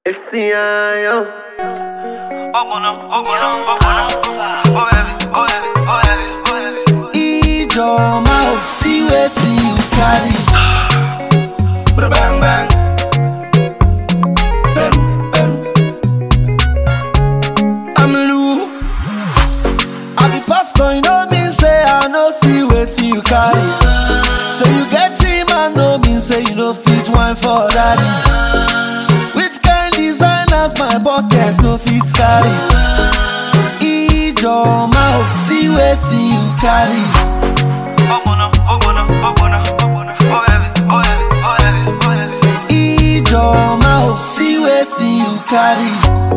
It's the I.O. Ijoma, see wetin you carry. Bang bang. I'm Lou. I be pastor, you know mean say I no see wetin you carry. So you get him, I no mean say you no fit wine for daddy. Which kind designers my pockets no fit carry? Ijoma, see wetin you carry. Ijoma, see wetin you carry.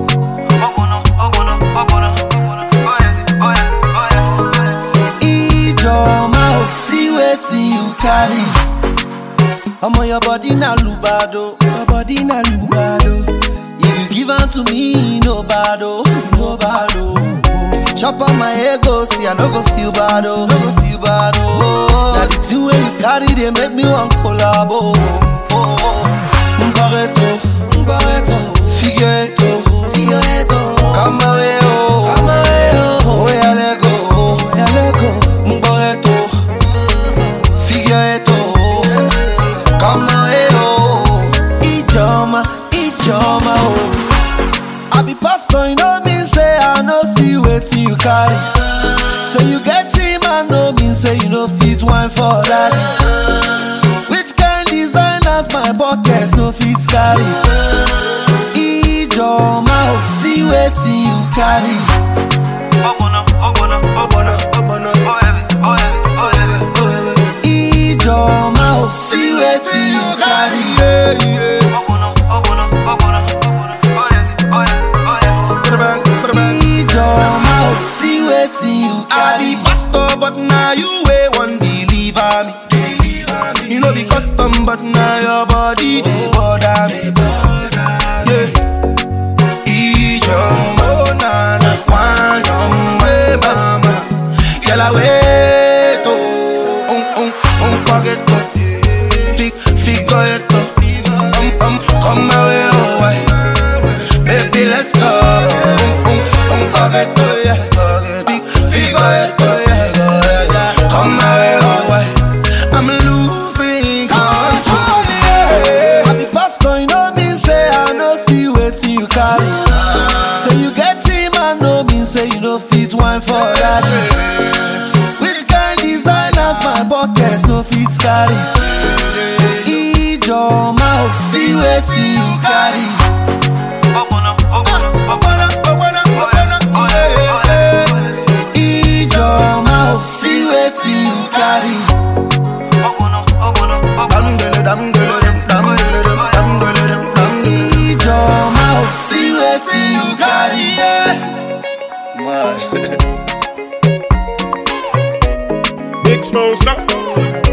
Ijoma, see wetin you carry. Omo, your body na lubado, your body na lubado. If you give am to me, no bado, no bado. Chop on my ego, see I no go feel bad, oh, no go feel bad, oh. Now the thing wey you carry, they make me want collabo, oh. Mbareto, Figueto, come away, oh, oh, yeah, let go, Mbareto, Figueto, come away, oh, Ijoma, oh. I be pastor, you know mean say I no see wetin you carry. So you get him, I no mean say you no fit wine for daddy. Which kind designers my pockets no fit carry? Ijoma, see wetin you carry. Ijoma, see wetin you carry. Ijoma, see wetin you I carry. be pastor, but now you way one deliver me. You know be custom, but now your body they bother me. Yeah. Ijoma, na na, one way, mama. Girl, I wait, forget to figure it out. Come my way, oh, why? Baby, let's go. Forget to, yeah, figure it out, yeah. Come my way, oh, why? I'm losing control, yeah. I be pastor, you know mean say I no see wetin you carry. So you get him, I no mean say you no fit wine for daddy. Which kind designers my pockets no fit carry? Ijoma, see wetin you carry. Ijoma, see wetin you carry. Ijoma, see wetin you carry. Big Smoke,